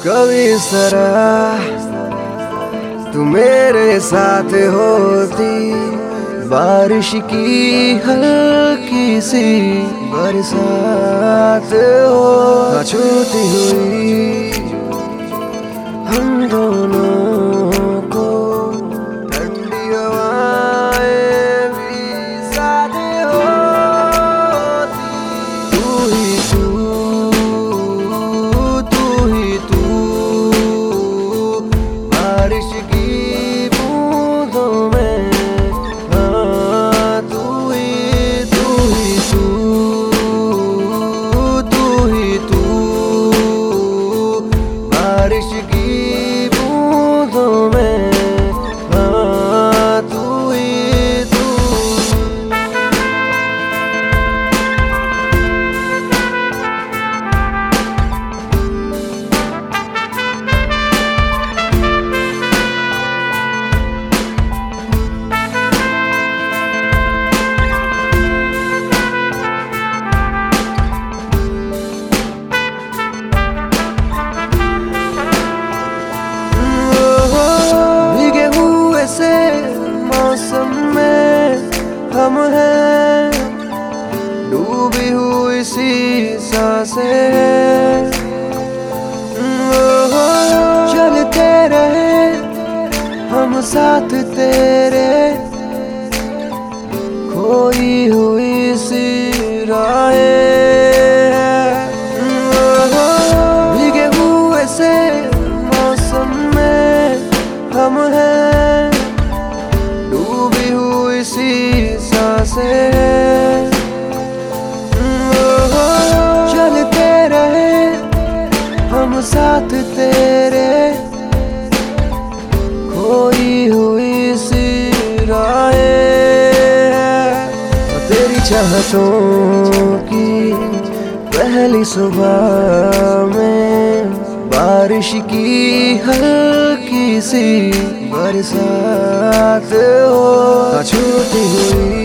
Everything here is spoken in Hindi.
कभी इस तरह तू मेरे साथ होती, बारिश की हल्की सी बरसात हो, छूती हुई हम दोनों को ठंडी हवाएं भी साथ होती। तू ही तू बारिश की बूंदों में, हाँ तू ही तू बारिश की बूंदों में, हाँ तू ही तू। मौसम में हम हैं, डूबी हुई सी सांसें, चलते रहे हम साथ तेरे, खोई हुई सी राहें, भीगे हुए से मौसम में हम हैं, डूबी हुई सी सांसें, चलते रहे हम साथ तेरे, खोई हुई सी राहें। तेरी चाहतों की पहली सुबह में, बारिश की हल्की सी बरसात हो, छूती हुई